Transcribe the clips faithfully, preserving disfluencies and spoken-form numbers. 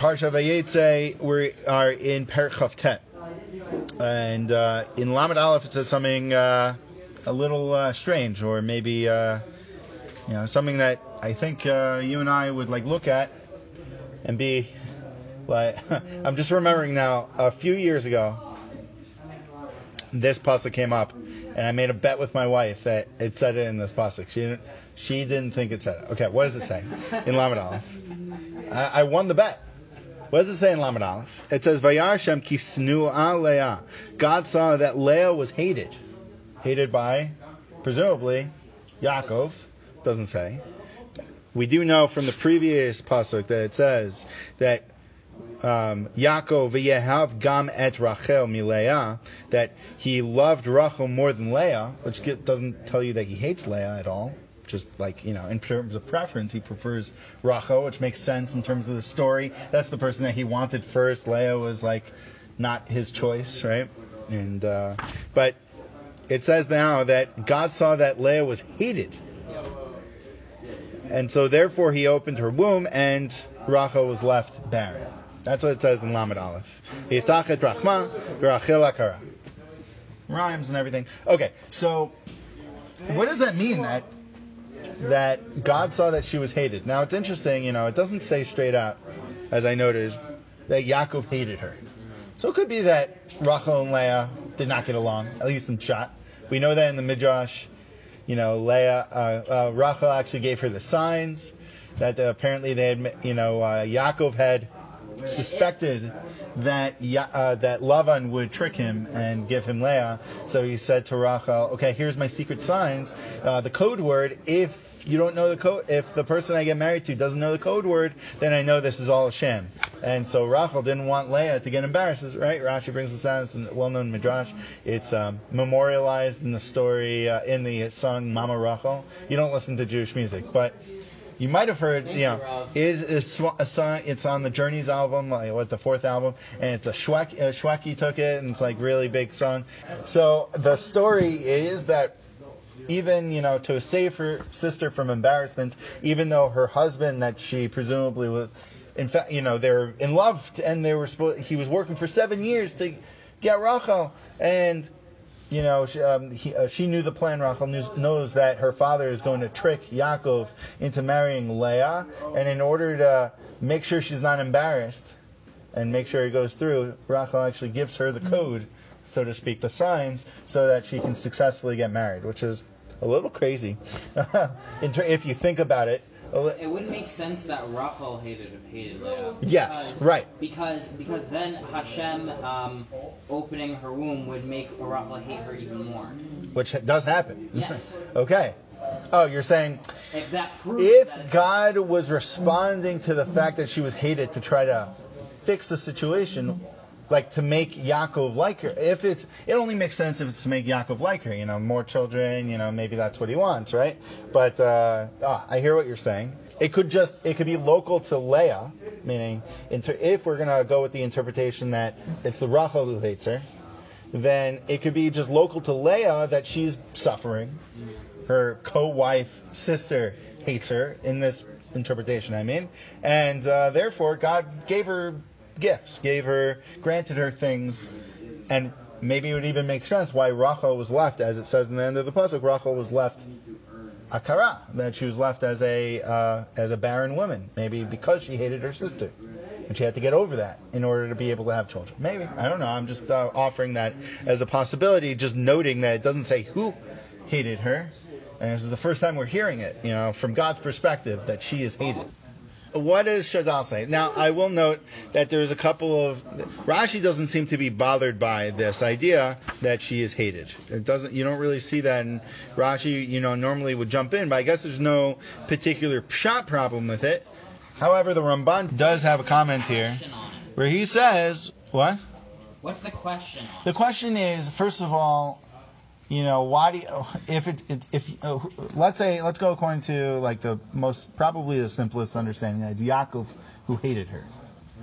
Parsha Vayetze, we are in Perek Chaf Tet, and uh, in Lamed Aleph it says something uh, a little uh, strange, or maybe uh, you know something that I think uh, you and I would like look at and be like. I'm just remembering now, a few years ago, this pasuk came up, and I made a bet with my wife that it said it in this pasuk. She didn't. She didn't think it said it. Okay, what does it say in Lamed Aleph? I, I won the bet. What does it say in Lamed Aleph? It says, Vayar Hashem ki snu'a Leah. God saw that Leah was hated. Hated by, presumably, Yaakov. Doesn't say. We do know from the previous pasuk that it says that um, Yaakov v'yehav gam et Rachel mileah, that he loved Rachel more than Leah, which doesn't tell you that he hates Leah at all. Just like, you know, in terms of preference, he prefers Rachel, which makes sense in terms of the story. That's the person that he wanted first. Leah was like not his choice, right? And uh, but it says now that God saw that Leah was hated, and so therefore he opened her womb, and Rachel was left barren. That's what it says in Lamed Aleph. Yiftach et Rachma v'Rachel akara. Rhymes and everything. Okay, so what does that mean that? that God saw that she was hated? Now it's interesting, you know, it doesn't say straight out, as I noted, that Yaakov hated her. So it could be that Rachel and Leah did not get along, at least in shot. We know that in the Midrash, you know, Leah, uh, uh, Rachel actually gave her the signs that uh, apparently they had, you know, uh, Yaakov had suspected that uh, that Lavan would trick him and give him Leah. So he said to Rachel, okay, here's my secret signs. Uh, the code word, if you don't know the code, if the person I get married to doesn't know the code word, then I know this is all a sham. And so Rachel didn't want Leah to get embarrassed, right? Rashi brings this down. It's a well-known midrash. It's um, memorialized in the story, uh, in the song Mama Rachel. You don't listen to Jewish music, but you might have heard, you know, is is a song. It's on the Journey's album, like what the fourth album, and it's a Shwek, uh, Shweki took it, and it's like really big song. So the story is that even, you know, to save her sister from embarrassment, even though her husband that she presumably was, in fact, you know, they're in love, and they were supposed, he was working for seven years to get Rachel, and you know, she, um, he, uh, she knew the plan. Rachel knows, knows that her father is going to trick Yaakov into marrying Leah, and in order to make sure she's not embarrassed and make sure it goes through, Rachel actually gives her the code, so to speak, the signs, so that she can successfully get married, which is a little crazy in ter- if you think about it. It wouldn't make sense that Rachel hated hated Leah. Yes, because, right. Because because then Hashem um, opening her womb would make Rachel hate her even more. Which does happen. Yes. Okay. Oh, you're saying if that proves if that God was responding to the fact that she was hated to try to fix the situation, like to make Yaakov like her. If it's, it only makes sense if it's to make Yaakov like her. You know, more children. You know, maybe that's what he wants, right? But uh, oh, I hear what you're saying. It could just, it could be local to Leah, meaning inter- if we're gonna go with the interpretation that it's the Rachel who hates her, then it could be just local to Leah that she's suffering. Her co-wife sister hates her in this interpretation. I mean, and uh, therefore God gave her gifts, gave her, granted her things, and maybe it would even make sense why Rachel was left, as it says in the end of the pasuk, Rachel was left akara, that she was left as a uh, as a barren woman, maybe because she hated her sister, and she had to get over that in order to be able to have children. Maybe, I don't know. I'm just uh, offering that as a possibility, just noting that it doesn't say who hated her, and this is the first time we're hearing it, you know, from God's perspective, that she is hated. What does Shadal say? Now, I will note that there's a couple of... Rashi doesn't seem to be bothered by this idea that she is hated. It doesn't. You don't really see that in Rashi. You know, normally would jump in, but I guess there's no particular pshat problem with it. However, the Ramban does have a comment here where he says... What? What's the question on? The question is, first of all, you know, why do you, if it, it if uh, let's say let's go according to like the most probably the simplest understanding, that it's Yaakov who hated her.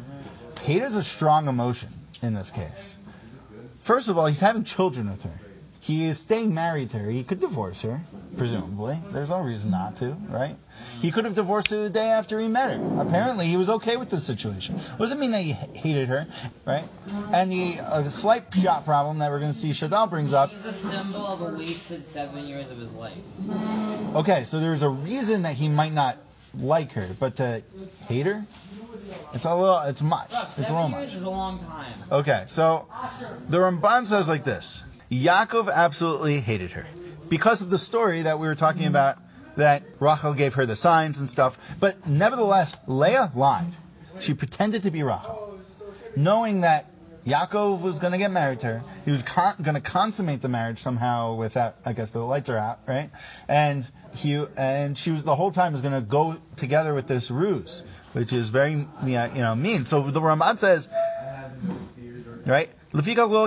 Hate is a strong emotion in this case. First of all, he's having children with her. he is staying married to her. He could divorce her, presumably. There's no reason not to, right? He could have divorced her the day after he met her. Apparently, he was okay with the situation. What does it mean that he hated her, right? And the uh, slight shot problem that we're going to see Shadal brings up. He's a symbol of a wasted seven years of his life. Okay, so there's a reason that he might not like her, but to hate her, it's a little, it's much. Look, it's a little much. Seven years is a long time. Okay, so the Ramban says like this. Yaakov absolutely hated her because of the story that we were talking about, that Rachel gave her the signs and stuff. But nevertheless, Leah lied. She pretended to be Rachel, knowing that Yaakov was going to get married to her. He was con- going to consummate the marriage somehow without, I guess the lights are out, right? And he and she was the whole time was going to go together with this ruse, which is very, you know, mean. So the Ramban says, right? He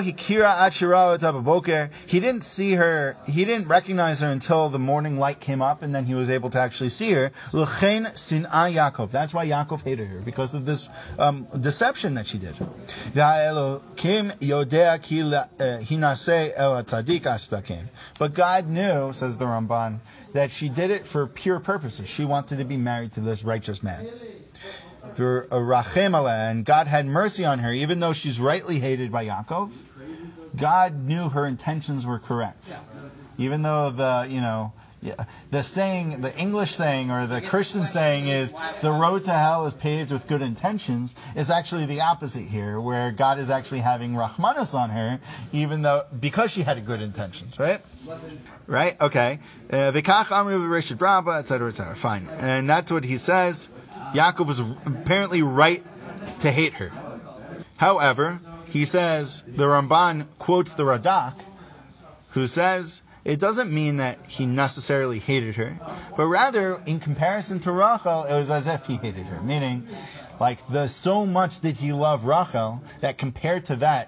didn't see her, he didn't recognize her until the morning light came up, and then he was able to actually see her. That's why Yaakov hated her, because of this um, deception that she did. But God knew, says the Ramban, that she did it for pure purposes. She wanted to be married to this righteous man. And God had mercy on her, even though she's rightly hated by Yaakov. God knew her intentions were correct, even though the you know the saying, the English saying or the Christian saying is the road to hell is paved with good intentions. It's actually the opposite here, where God is actually having Rahmanos on her, even though because she had good intentions, right? Right? Okay. V'kach amru v'reshit rabba, et cetera, et cetera. Fine, and that's what he says. Yaakov was apparently right to hate her. However, he says, the Ramban quotes the Radak, who says, it doesn't mean that he necessarily hated her, but rather, in comparison to Rachel, it was as if he hated her. Meaning, like, the so much did he love Rachel, that compared to that,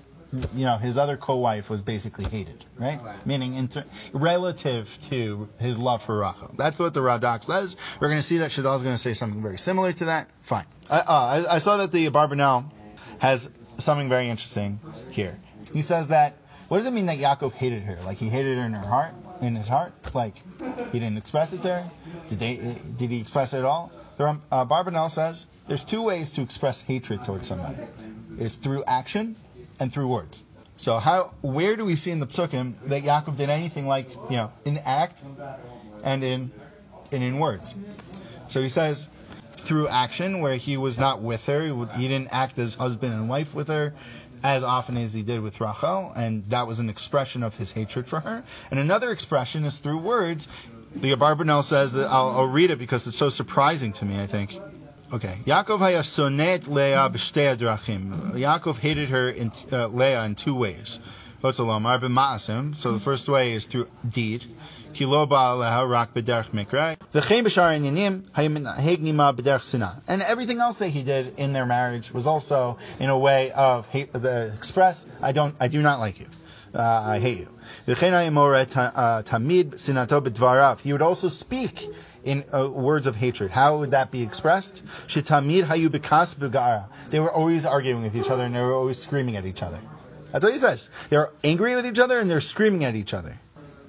you know, his other co-wife was basically hated, right? Okay. Meaning inter- relative to his love for Rachel. That's what the Radak says. We're going to see that Shadal is going to say something very similar to that. Fine. I, uh, I, I saw that the Barbanel has something very interesting here. He says that, what does it mean that Yaakov hated her? Like he hated her in her heart, in his heart? Like he didn't express it to her? Did they? Did he express it at all? The uh, Barbanel says there's two ways to express hatred towards somebody. It's through action and through words. So how, where do we see in the Psukim that Yaakov did anything like, you know, in act and in and in words? So he says through action, where he was not with her, he, would, he didn't act as husband and wife with her as often as he did with Rachel, and that was an expression of his hatred for her. And another expression is through words. The Barbanel says that, I'll, I'll read it because it's so surprising to me, I think. Okay. Yaakov haya sonet Leah b'shtei adrachim. Yaakov hated her in uh, Leah in two ways. Otzelomar b'ma'asim. So the first way is through deed. Ki lo ba'aleha rak b'derech mikra. V'chein b'shar inyanim hayaminaheg nima b'derech sinah. And everything else that he did in their marriage was also in a way of hate, the express. I don't, I do not like you. Uh, I hate you. V'chein hayamore tamid sinato b'dvarav. He would also speak in uh, words of hatred. How would that be expressed? Shetamid hayu bekas b'gara. They were always arguing with each other and they were always screaming at each other. That's what he says. They're angry with each other and they're screaming at each other.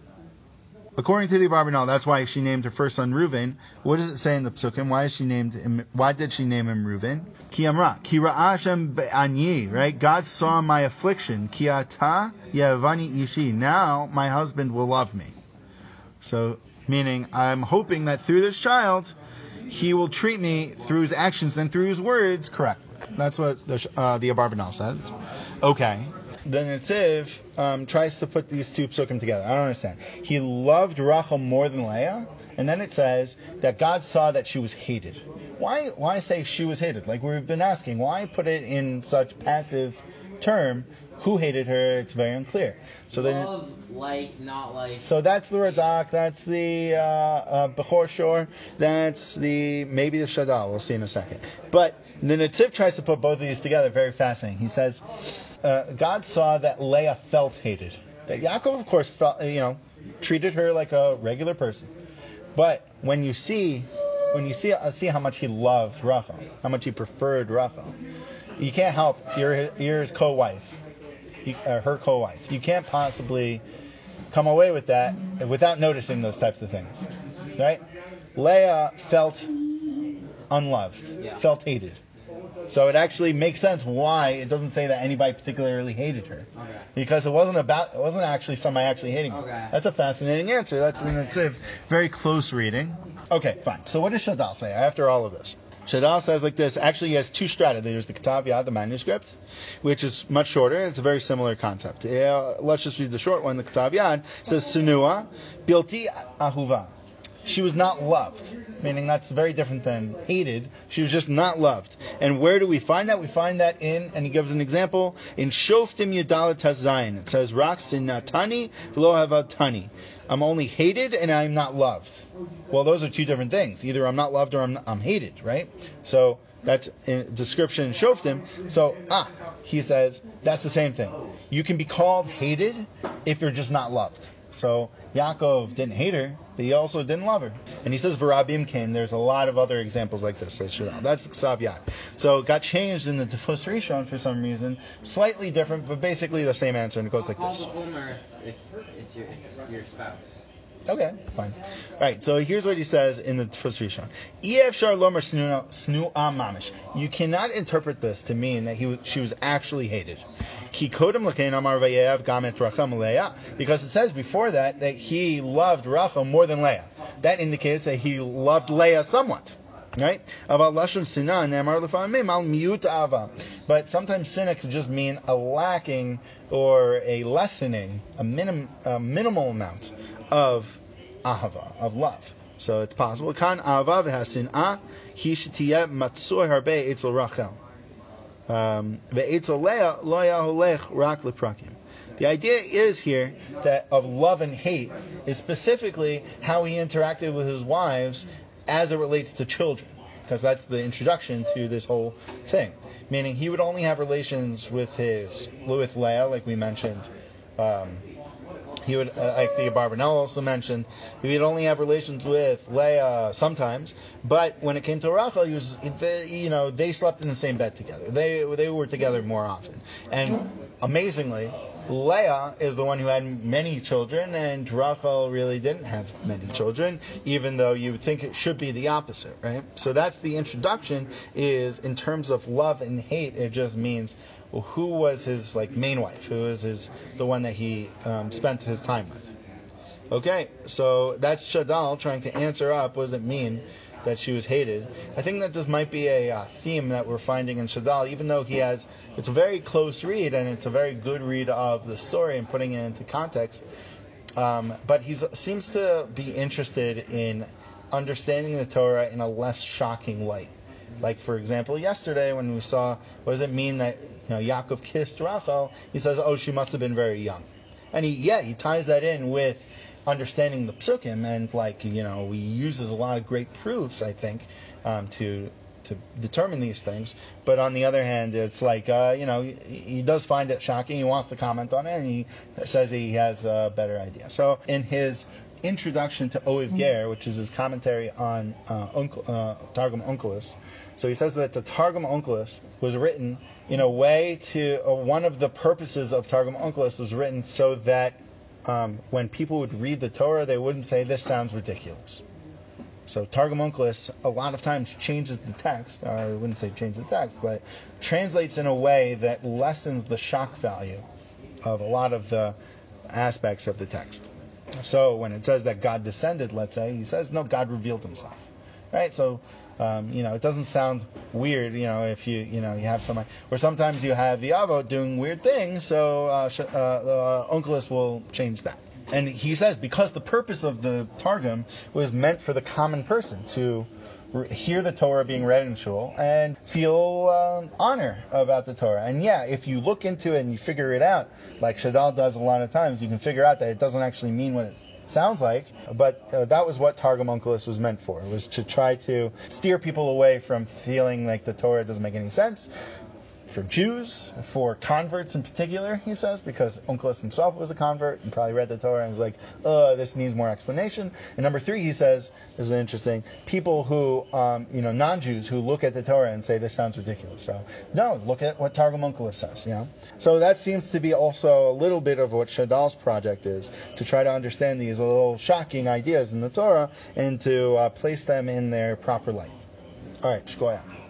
According to the Barbanel, that's why she named her first son Reuven. What does it say in the Psukim? Why is she named him? Why did she name him Reuven? Ki amra, ki ra'ashem be'anyi, right? God saw my affliction. Ki ata yavani ishi. Now my husband will love me. So, meaning, I'm hoping that through this child, he will treat me through his actions and through his words correctly. That's what the uh, the Abarbanel said. Okay. The Netziv um, tries to put these two psukim together. I don't understand. He loved Rachel more than Leah, and then it says that God saw that she was hated. Why why say she was hated? Like we've been asking, why put it in such passive term? Who hated her? It's very unclear. So then, love, like, not like. So that's the Radak. That's the uh, uh, Bechor Shor. That's the maybe the Shadal. We'll see in a second. But the Netziv tries to put both of these together. Very fascinating. He says uh, God saw that Leah felt hated. That Yaakov, of course, felt you know treated her like a regular person. But when you see when you see uh, see how much he loved Rachel, how much he preferred Rachel, you can't help. You're you're his co-wife. You, uh, her co-wife. You can't possibly come away with that without noticing those types of things, right? Leah felt unloved, Yeah. felt hated. So it actually makes sense why it doesn't say that anybody particularly hated her, Okay. because it wasn't about, it wasn't actually somebody actually hating her. Okay. That's a fascinating answer. That's Okay. that's a very close reading. Okay, fine. So what does Shadal say after all of this? Shadal says like this. Actually, he has two strata. There's the Ketav Yad, the manuscript, which is much shorter. It's a very similar concept. Yeah, let's just read the short one. The Ketav Yad says Sunua Bilti Ahuva. She was not loved, meaning that's very different than hated. She was just not loved. And where do we find that? We find that in, and he gives an example, in Shoftim Yudalat Zayin. It says, Rak Sinatani V'lo Havatani. I'm only hated and I'm not loved. Well, those are two different things. Either I'm not loved or I'm, I'm hated, right? So that's a description in Shoftim. So, ah, he says, that's the same thing. You can be called hated if you're just not loved. So Yaakov didn't hate her, but he also didn't love her. And he says Varabim came. There's a lot of other examples like this. Says Shadal. That's Ksav Yad. So it got changed in the Tefus Rishon for some reason. Slightly different, but basically the same answer. And it goes like Call this. the Omer if it's your, it's your spouse. Okay, fine. All right, so here's what he says in the Tefus Rishon. Efshar lomer snua mamish. You cannot interpret this to mean that he she was actually hated. Ki kodem l'kein amar vayev gamet Rachel Leah, because it says before that that he loved Rachel more than Leah. That indicates that he loved Leah somewhat. Right? But sometimes sinna could just mean a lacking or a lessening, a, minim, a minimal amount of ahava, of love. So it's possible. Kan ahava v'hasin'ah hi shetiyeh matzur harbe etzel Rachel. Um, ve'etzel Leah lo yaholech rak leprakim. The idea is here that of love and hate is specifically how he interacted with his wives as it relates to children, because that's the introduction to this whole thing. Meaning he would only have relations with his with Leah, like we mentioned. Um, he would, uh, like the Abarbanel also mentioned, he would only have relations with Leah sometimes. But when it came to Rachel, he was, they, you know, they slept in the same bed together. They they were together more often. And amazingly, Leah is the one who had many children, and Rachel really didn't have many children, even though you would think it should be the opposite, right? So that's the introduction, is in terms of love and hate, it just means, well, who was his like main wife? Who was his the one that he um, spent his time with? Okay, so that's Shadal trying to answer up, what does it mean that she was hated? I think that this might be a uh, theme that we're finding in Shadal, even though he has, it's a very close read and it's a very good read of the story and putting it into context. Um, but he seems to be interested in understanding the Torah in a less shocking light. Like, for example, yesterday when we saw, what does it mean that, you know, Yaakov kissed Rachel? He says, oh, she must have been very young. And he, yeah, he ties that in with understanding the psukim, and like, you know, he uses a lot of great proofs, I think, um, to to determine these things. But on the other hand, it's like, uh, you know, he, he does find it shocking. He wants to comment on it, and he says he has a better idea. So in his introduction to Oiv Ger, which is his commentary on uh, Unc- uh, Targum Onkelos, so he says that the Targum Onkelos was written in a way to, uh, one of the purposes of Targum Onkelos was written so that Um, when people would read the Torah, they wouldn't say, this sounds ridiculous. So Targum Onkelos a lot of times changes the text, or I wouldn't say change the text, but translates in a way that lessens the shock value of a lot of the aspects of the text. So when it says that God descended, let's say, he says, no, God revealed himself. Right? So, um, you know, it doesn't sound weird, you know, if you, you know, you have somebody, or sometimes you have the Avot doing weird things, so uh, uh, uh, Onkelos will change that. And he says, because the purpose of the Targum was meant for the common person to re- hear the Torah being read in shul and feel um, honor about the Torah. And yeah, if you look into it and you figure it out, like Shadal does a lot of times, you can figure out that it doesn't actually mean what it sounds like, but uh, that was what Targum Onkelos was meant for. It was to try to steer people away from feeling like the Torah doesn't make any sense, for Jews, for converts in particular, he says, because Onkelos himself was a convert and probably read the Torah and was like, oh, this needs more explanation. And number three, he says, this is interesting, people who, um, you know, non-Jews who look at the Torah and say this sounds ridiculous. So, no, look at what Targum Onkelos says, you know. So that seems to be also a little bit of what Shadal's project is, to try to understand these little shocking ideas in the Torah and to uh, place them in their proper light. All right, shkoyach.